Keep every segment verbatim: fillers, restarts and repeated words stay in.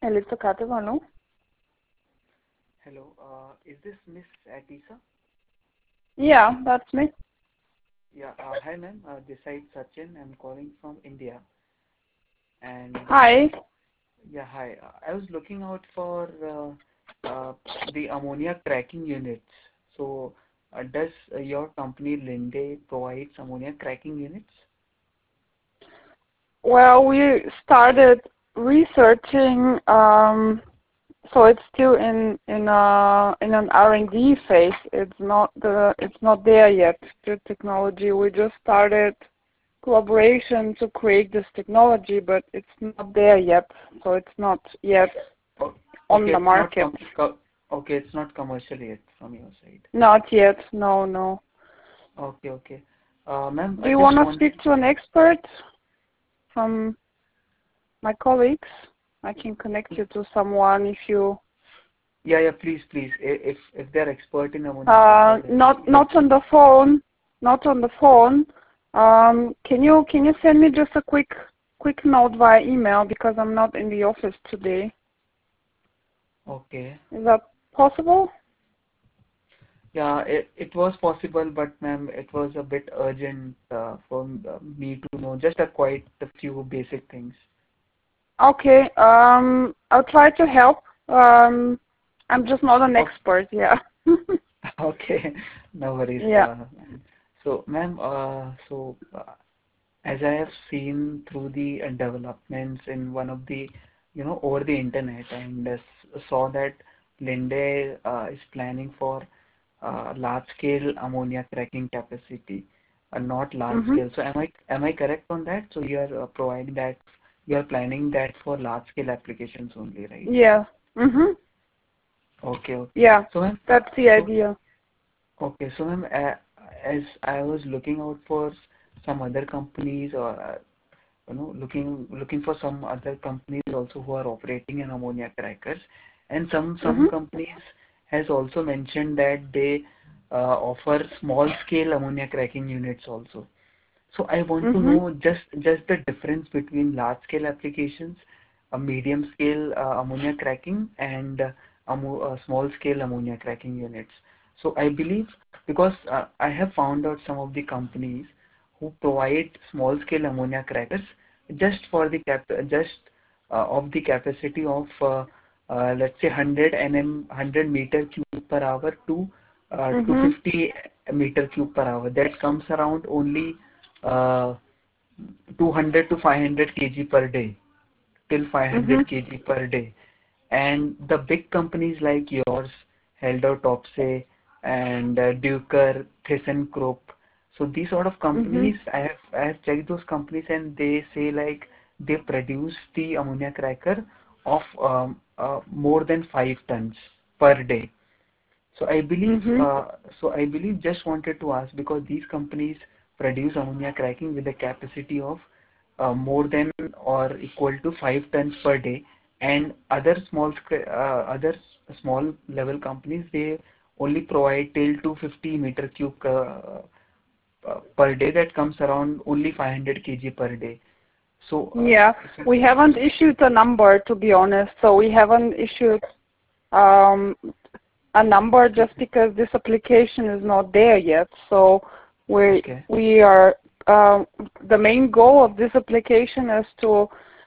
Elisa Katevano. Hello, uh, is this Miss Atisa? Yeah, that's me. Yeah, uh, hi ma'am, uh, this side Sachin, I'm calling from India. And uh, Hi. yeah, hi, uh, I was looking out for uh, uh, the ammonia cracking units. So, uh, does uh, your company Linde provides ammonia cracking units? Well, we started researching, um, so it's still in in uh in an R and D phase. It's not the it's not there yet. The technology. We just started collaboration to create this technology, but it's not there yet. So it's not yet Oh, on okay, the it's not market. com co okay, it's not commercial yet from your side. Not yet. No, no. Okay, okay. Uh, ma'am, Do I you just want to wanted. speak to an expert from my colleagues? I can connect you to someone if you Yeah, yeah, please, please. I- If if they're expert in ammonia cracker, uh that would not be not on helpful. the phone, not on the phone. Um, can you can you send me just a quick quick note via email because I'm not in the office today. Okay. Is that possible? Yeah, it it was possible, but ma'am, it was a bit urgent uh, for m- uh, me to know just a quite a few basic things. Okay. Um, I'll try to help. Um, I'm just not an Oh, expert. Yeah. okay, no worries. Yeah. Uh, so, ma'am, uh, so uh, as I have seen through the uh, developments in one of the, you know, over the internet, and uh, s- saw that Linde uh, is planning for uh, large scale ammonia cracking capacity, uh, not large Mhm. scale. So am I am I correct on that? So you are uh, providing that, you are planning that for large scale applications only, right? Yeah. Mhm. Okay, okay. Yeah. So ma'am, uh, That's the so idea. okay, so ma'am, uh, as I was looking out for some other companies, or uh, you know, looking looking for some other companies also who are operating in ammonia crackers, and some some Mhm. companies has also mentioned that they uh, offer small scale ammonia cracking units also. So I want to Mhm. know just just the difference between large scale applications, a medium scale uh, ammonia cracking, and uh, ammo uh, small scale ammonia cracking units. So I believe, because uh, I have found out some of the companies who provide small scale ammonia crackers just for the cap just uh, of the capacity of uh, uh, let's say one hundred nm one hundred meter cube per hour to uh, Mhm. two hundred fifty meter cube per hour. That comes around only uh, two hundred to five hundred kg per day, till Mhm. five hundred kg per day. And the big companies like yours, Helder Topsy and uh, Duker, ThyssenKrupp, so these sort of Mhm. companies, I have I have checked those companies, and they say like they produce the ammonia cracker of um, uh, more than five tons per day. So I believe, Mhm. uh, so I believe just wanted to ask, because these companies produce ammonia cracking with a capacity of uh, more than or equal to five tons per day, and other small sc- uh, other s- small level companies, they only provide till two hundred fifty meter cube uh, uh, per day. That comes around only five hundred kg per day. So, uh, Yeah. if you, We haven't issued a number, to be honest. So we haven't issued um, a number just because this application is not there yet. So we okay, we are um, the main goal of this application is to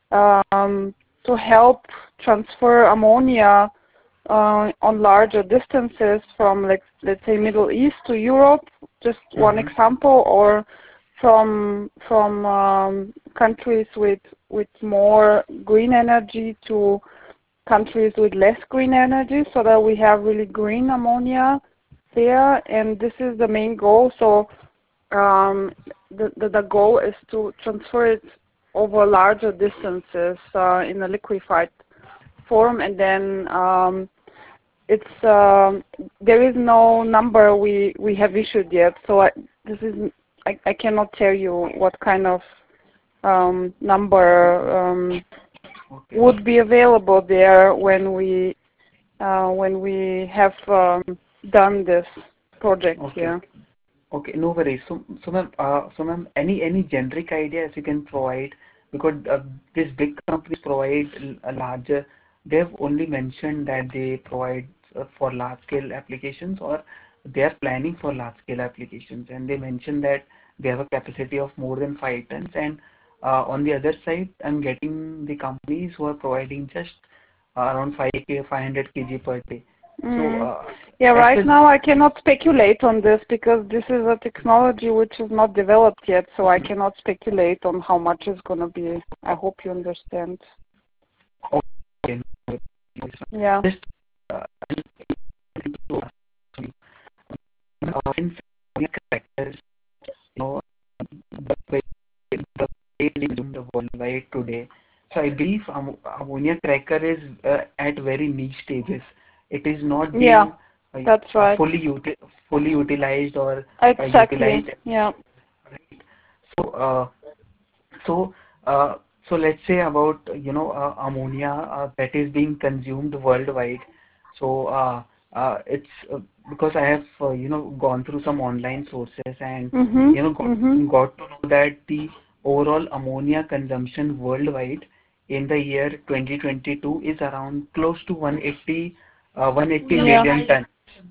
um, to help transfer ammonia uh, on larger distances from, like, let's say, Middle East to Europe, just one mm-hmm. example, or from from um, countries with with more green energy to countries with less green energy, so that we have really green ammonia there. And this is the main goal. So um, the, the the goal is to transfer it over larger distances uh, in a liquefied form, and then um, it's um, there is no number we we have issued yet. So I, this is I, I cannot tell you what kind of um, number um, Okay, would be available there when we uh, when we have um, done this project okay, here. okay. Okay, no worries. So, so ma'am, uh, so ma'am, any any generic ideas you can provide, because uh, these big companies provide l- a larger they've only mentioned that they provide uh, for large scale applications, or they are planning for large scale applications, and they mentioned that they have a capacity of more than five tons. And uh, on the other side, I'm getting the companies who are providing just uh, around five k five hundred kilograms per day. So Mm. uh, Yeah, as right per now I cannot speculate on this because this is a technology which is not developed yet, so I cannot speculate on how much it's going to be. I hope you understand. okay, Yeah. just uh, uh, in characters, you know, the way the way it is in the worldwide today. So I believe am ammonia cracker is uh, at very niche stages. It is not Yeah, being uh, that's uh, right. fully uti fully utilized or uh, Exactly. utilized. Yeah. Right? So uh, so uh, so let's say about you know uh, ammonia uh, that is being consumed worldwide. So uh, uh, it's uh, because I have uh, you know gone through some online sources, and Mhm. you know got, Mhm. got to know that the overall ammonia consumption worldwide in the year twenty twenty-two is around close to one eighty uh, one eighty Yeah. million tons.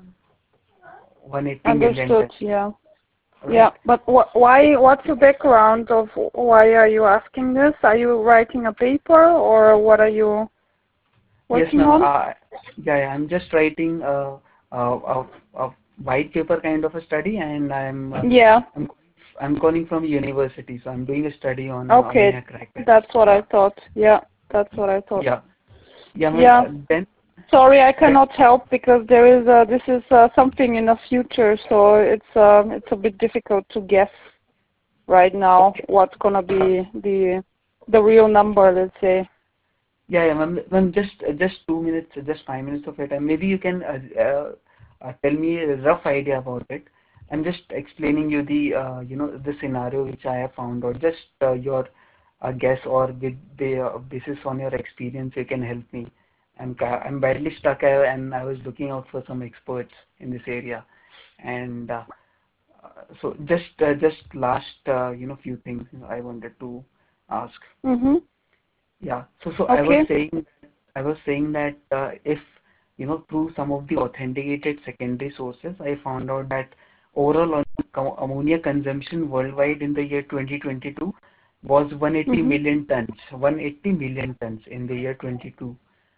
one eighty million Understood. tons, Yeah. Yeah, right? but wh why? What's the background of why are you asking this? Are you writing a paper or what are you Yes, working ma'am. on? Uh, yeah, yeah, I'm just writing a, a, a, a white paper kind of a study, and I'm uh, Yeah. I'm I'm calling from university, so I'm doing a study on uh, Okay, ammonia crackers. that's what I Yeah, thought. Yeah, that's what I thought. yeah, yeah, ma'am. Yeah. Uh, then, Sorry, I then, cannot help because there is uh, this is uh, something in the future, so it's uh, it's a bit difficult to guess right now okay. what's gonna Uh, be the the real number. Let's say. yeah, yeah, ma'am. Ma'am, just uh, just two minutes, uh, just five minutes of your time. Maybe you can uh, uh, uh, tell me a rough idea about it. I'm just explaining you the uh, you know the scenario which I have found out. Just uh, your uh, guess, or with the uh, basis on your experience, you can help me. I'm ca- I'm badly stuck, uh, and I was looking out for some experts in this area. And uh, uh, so just uh, just last uh, you know few things I wanted to ask. Mhm. Yeah. So so I was Okay. saying I was saying that uh, if you know through some of the authenticated secondary sources, I found out that overall on- co- ammonia consumption worldwide in the year twenty twenty-two was one hundred eighty Mhm. million tons, one hundred eighty million tons in the year twenty-two.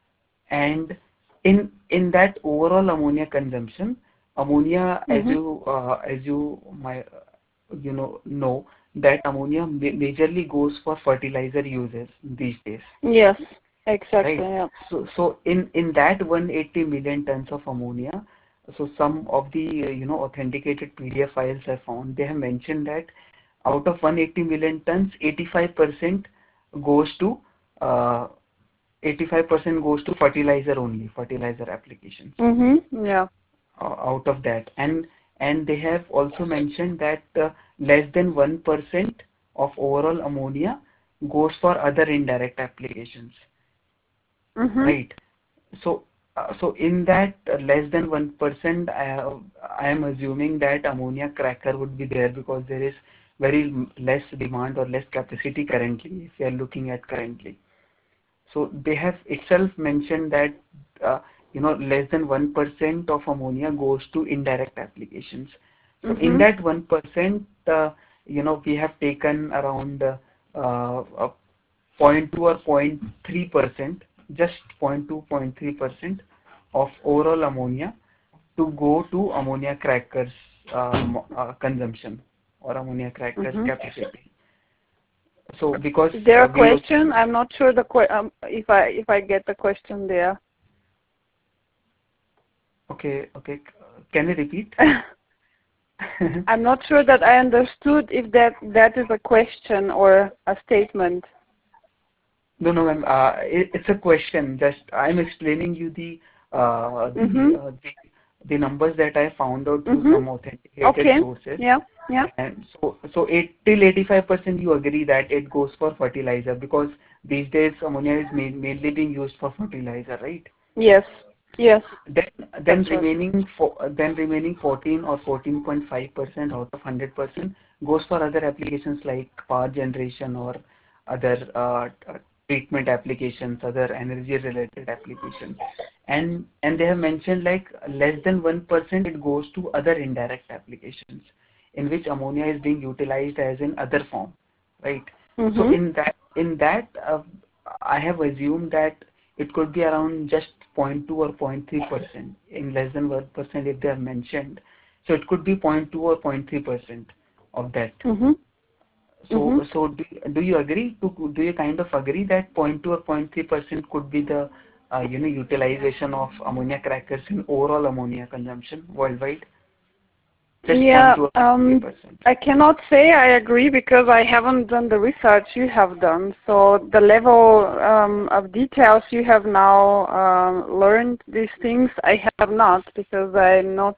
And in in that overall ammonia consumption, ammonia, as Mhm. you uh, as you my you know know that ammonia ma- majorly goes for fertilizer uses these days, Yes. Exactly. right? Yeah. So so in in that one hundred eighty million tons of ammonia, so some of the uh, you know authenticated P D F files I found, they have mentioned that out of one hundred eighty million tons, eighty-five percent goes to uh, eighty-five percent goes to fertilizer only, fertilizer applications Mhm. Yeah. uh, out of that. And and they have also mentioned that uh, less than one percent of overall ammonia goes for other indirect applications, Mhm. right? So uh, so in that uh, less than one percent, I, I am assuming that ammonia cracker would be there because there is very m- less demand or less capacity currently, if you are looking at currently. So they have itself mentioned that uh, you know less than one percent of ammonia goes to indirect applications. So in Mhm. that one percent, uh, you know we have taken around uh, uh, zero point zero two or zero point three percent, just zero point two, zero point three percent of overall ammonia to go to ammonia crackers uh, mo- uh, consumption or ammonia crackers Mhm. capacity. So because Is there uh, a we also, question? I'm not sure the que um, if I if I get the question there. okay, okay, can you repeat? I'm not sure that I understood if that that is a question or a statement. No, no, ma'am. Uh, it, it's a question. Just I'm explaining you the uh, the, Mhm. uh, the the numbers that I found out through Mhm. some authenticated Okay. sources. Yeah. Yeah. And so so eight till eighty-five percent you agree that it goes for fertilizer, because these days ammonia is main, mainly being used for fertilizer, right? Yes. Yes. Then then That's right. remaining for then remaining fourteen or fourteen point five percent out of one hundred percent goes for other applications like power generation or other uh, treatment applications, other energy related applications. And and they have mentioned like less than one percent it goes to other indirect applications in which ammonia is being utilized as in other form, right? So Mhm. in that in that uh, I have assumed that it could be around just zero point two or zero point three percent in less than one percent if they have mentioned. So it could be zero point two or zero point three percent of that. Mhm. Mhm. So, so do, do you agree to, do you kind of agree that zero point two or zero point three percent could be the, uh, you know, utilization of ammonia crackers in overall ammonia consumption worldwide? Just Yeah. zero point two or Um. zero point three percent. I cannot say I agree because I haven't done the research you have done. So the level um, of details you have now uh, learned these things, I have not because I'm not,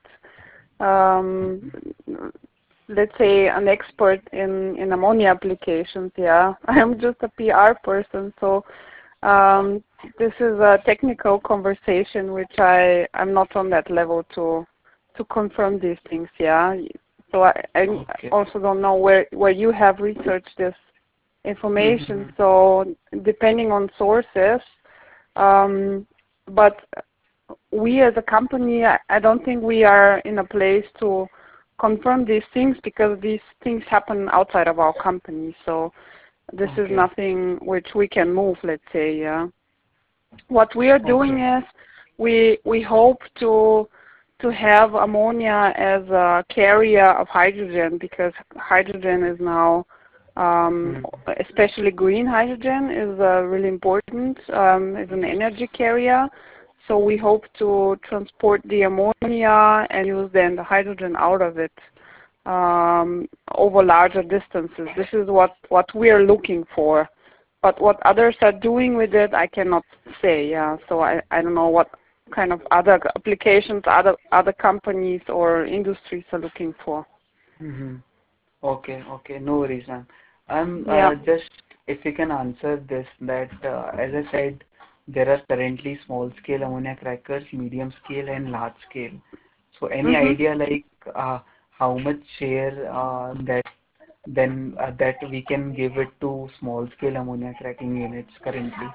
um, let's say, an expert in, in ammonia applications. Yeah, I'm just a P R person. So um, this is a technical conversation which I I'm not on that level to to confirm these things. Yeah. So I, I Okay. also don't know where, where you have researched this information. Mm-hmm. So depending on sources, um, but we as a company, I, I don't think we are in a place to confirm these things because these things happen outside of our company. So this is Okay. nothing which we can move, let's say. Yeah. What we are doing Okay. is we we hope to to have ammonia as a carrier of hydrogen because hydrogen is now, um, Mm-hmm. especially green hydrogen, is uh, really important um, as an energy carrier. So we hope to transport the ammonia and use then the hydrogen out of it um, over larger distances. This is what, what we are looking for. But what others are doing with it, I cannot say. Yeah, so I, I don't know what kind of other applications other other companies or industries are looking for. Mm-hmm. Okay. Okay. No worries, ma'am. I'm Yeah. uh, just if you can answer this that uh, as I said, there are currently small scale ammonia crackers, medium scale, and large scale. So any Mhm. idea like uh, how much share uh, that then uh, that we can give it to small scale ammonia cracking units currently?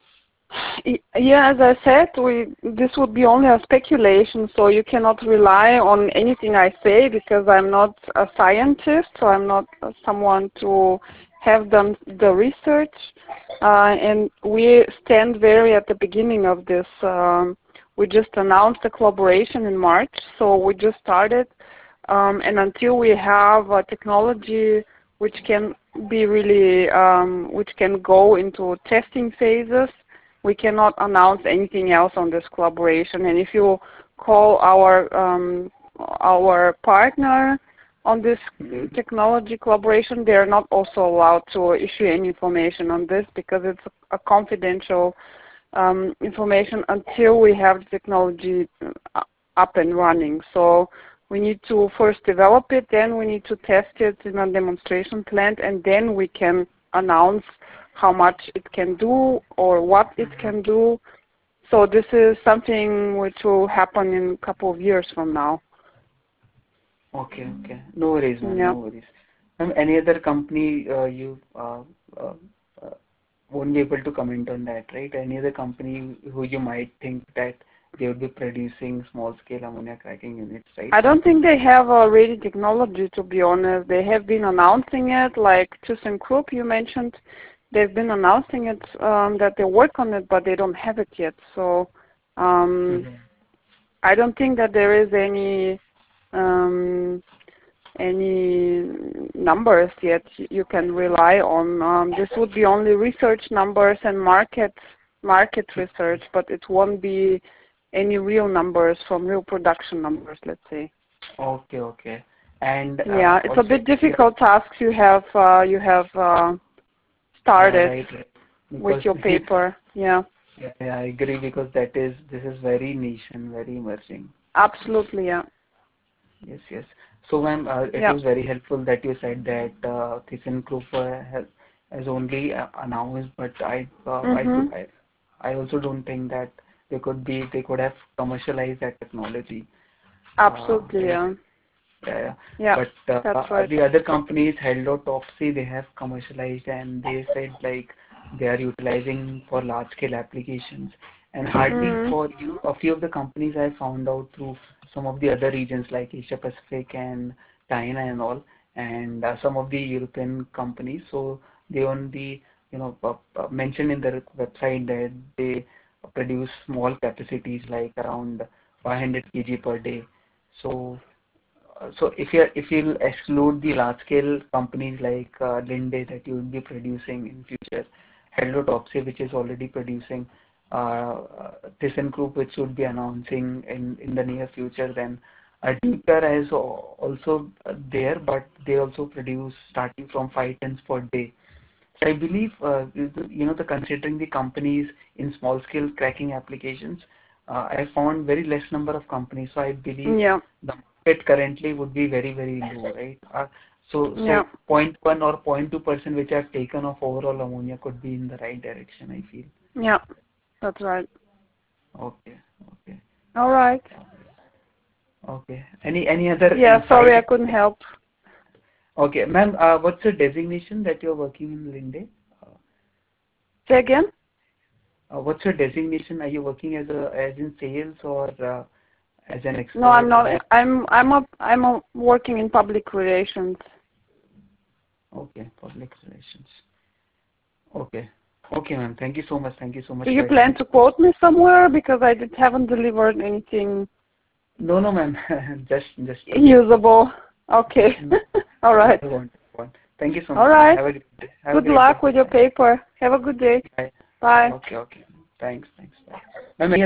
Y- Yeah, as I said, we this would be only a speculation, so you cannot rely on anything I say because I'm not a scientist, so I'm not uh, someone to have done the research, uh, and we stand very at the beginning of this. Um, we just announced a collaboration in March, so we just started, um, and until we have a technology which can be really, um, which can go into testing phases, we cannot announce anything else on this collaboration. And if you call our um, our partner on this technology collaboration, they are not also allowed to issue any information on this because it's a, a confidential um, information until we have the technology uh, up and running. So we need to first develop it, then we need to test it in a demonstration plant, and then we can announce how much it can do or what it can do. So this is something which will happen in a couple of years from now. Okay, okay. No worries, ma'am. Yeah. No worries. Ma'am, any other company uh, you uh, uh, uh, won't be able to comment on that, right? Any other company who you might think that they would be producing small-scale ammonia cracking units, right? I don't think they have already technology, to be honest. They have been announcing it, like ThyssenKrupp you mentioned. They've been announcing it, um, that they work on it, but they don't have it yet. So um, Mm-hmm. I don't think that there is any um, any numbers yet you can rely on. Um, this would be only research numbers and market market research, but it won't be any real numbers from real production numbers, let's say. Okay, okay. And uh, Yeah, it's a also, bit yeah, difficult tasks you have uh, you have uh, yeah, started right, right. with Because your yeah, paper. Yeah, yeah, I agree because that is this is very niche and very emerging. absolutely. Yeah, Yes, yes. So, ma'am, uh, it yeah. was very helpful that you said that uh, ThyssenKrupp uh, has has only uh, announced, but I, uh, I, do, Mhm. I, I also don't think that they could be, they could have commercialized that technology, uh, Absolutely. right? Yeah. Yeah, yeah. Yeah. But uh, That's uh, right. the other companies, Held or Topsy, they have commercialized and they said like they are utilizing for large-scale applications. And hardly Mm. for you, a few of the companies I found out through some of the other regions like Asia Pacific and China and all, and uh, some of the European companies. So they only, you know, uh, uh, mention in their website that they produce small capacities like around five hundred kilograms per day. So uh, so if you if you'll exclude the large scale companies like uh, Linde that you will be producing in future, Hello Topsy which is already producing, uh, uh, ThyssenKrupp which would be announcing in in the near future, then uh, DeepWare is al- also uh, there, but they also produce starting from five tons per day. So I believe, uh, you know, the considering the companies in small scale cracking applications, uh, I found very less number of companies. So I believe Yeah. the market currently would be very, very low, right? Uh, so, so Yeah. zero point one or zero point two percent which I've taken of overall ammonia could be in the right direction, I feel. Yeah. That's right. Okay, okay, All right. okay. Any, any other Yeah. Sorry, I insight? couldn't help. Okay, ma'am, uh, what's the designation that you're working in Linde? Say again. Uh, what's your designation? Are you working as a as in sales or uh, as an No, I'm expert? not. Or I'm I'm a I'm a working in public relations. okay, public relations. Okay, okay, ma'am. Thank you so much. Thank you so much Do you for your plan time. to quote me somewhere because I did, haven't delivered anything No, no, ma'am. just just a tip. usable? Okay. No, All right. I want one. Thank you so All much, ma'am. right. Have a great day. Have a Good great day. luck with your Bye. paper. Have a good day. Bye. Bye. Okay, okay. Thanks, thanks. Bye. Ma'am,